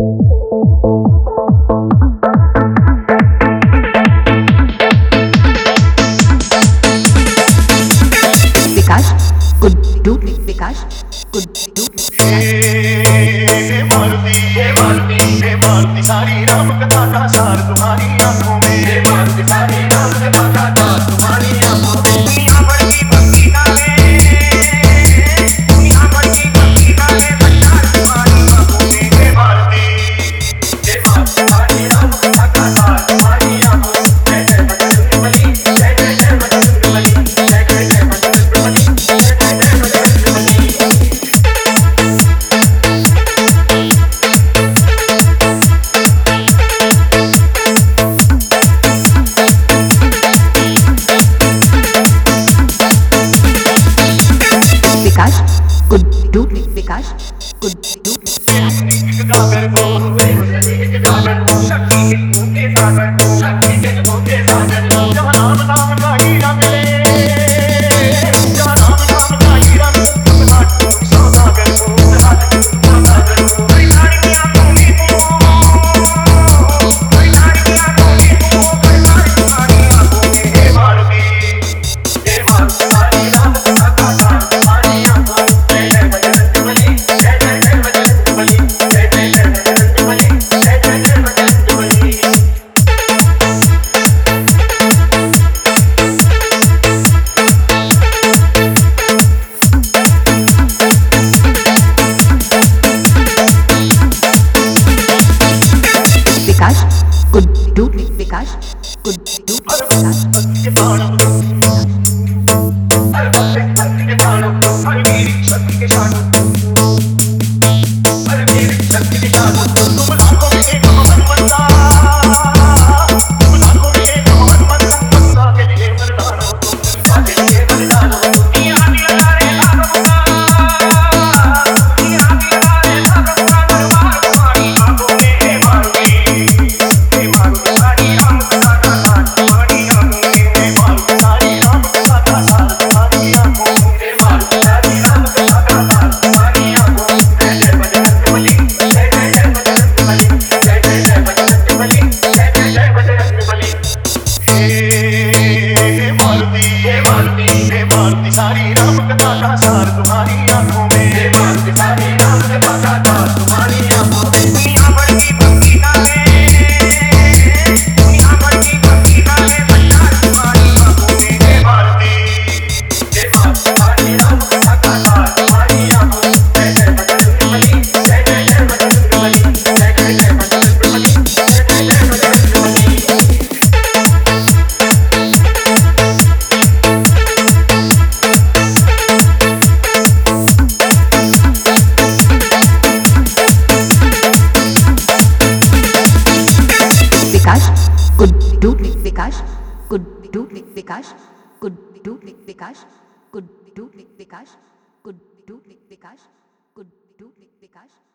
विकास गुड्डू विकास गुड्डू मारुति सारी राम कथा का सार तुम्हारी आंखों में मारुति सारी राम कथा का सार तुम्हारी आंखों में दुनिया भर की भक्ति डाले दुनिया भर की भक्ति डाले भंडार तुम्हारी आंखों में मारुति सारी राम कथा का सार तुम्हारी आंखों में जय जय बजरंगबली जय जय जय बजरंगबली जय जय जय बजरंगबली जय जय जय बजरंगबली। विकास गुड्डू विकास गुड्डू गुड्डू विकास गुड्डू सारी राम कथा का सार तुम्हारी आंखों में मारुति सारी राम कथा का सार तुम्हारी आंखों में दुनिया भर की भक्ति डाले दुनिया भर की भक्ति डाले भंडार तुम्हारी आंखों में मारुति सारी राम कथा का सार तुम्हारी आंखों में जय जय बजरंगबली जय जय जय बजरंगबली जय जय जय बजरंगबली जय जय जय बजरंगबली। गुड्डू विकास गुड्डू विकास गुड्डू विकास गुड्डू विकास गुड्डू विकास गुड्डू विकास